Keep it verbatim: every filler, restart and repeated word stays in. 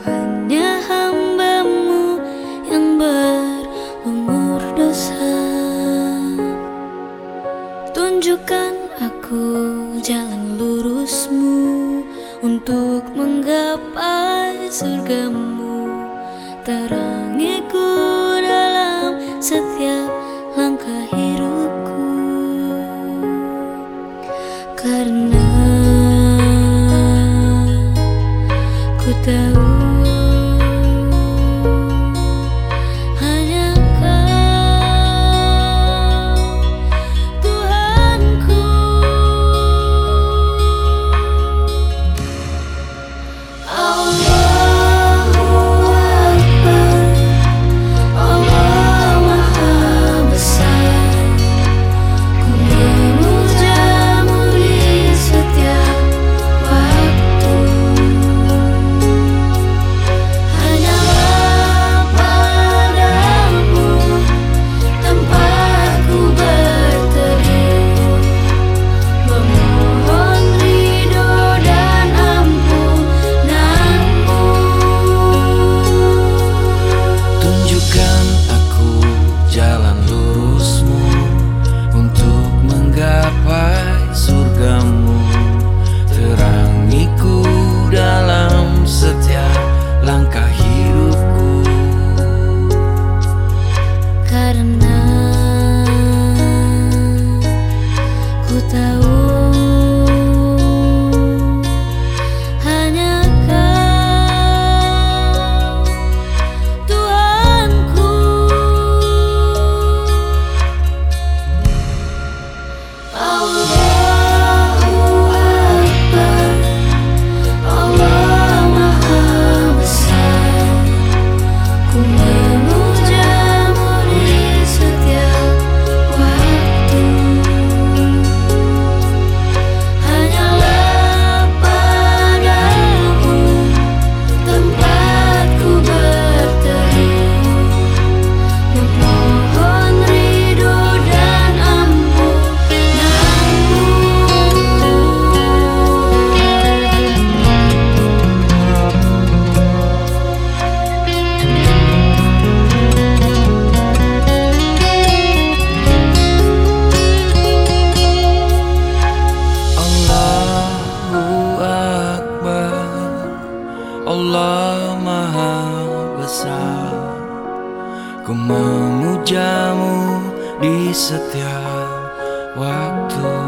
hanya hamba-Mu yang berlumur dosa. Tunjukkan aku jalan lurus-Mu untuk menggapai surga-Mu. Terangiku dalam setiap langkah hidupku, karena ku tahu hanya Kau Tuhanku. Allahu Akbar, Allah Maha Besar. Ku memuja-Mu di setiap waktu. Hanyalah padamu tempatku berteduh, memohon ridho dan ampunan-Mu. Tunjukkan aku jalan lurus-Mu untuk menggapai surga-Mu. Terangiku dalam setiap langkah hidupku, Karena ku tahu hanya Kau Tuhanku. Allahu Akbar, Allah Maha Besar. Ku memuja-Mu di setiap waktu. Hanyalah padamu tempatku berteduh, memohon ridho dan ampunan-Mu. Allahu Akbar, Allah Maha Besar. Ku memuja-Mu di setiap waktu.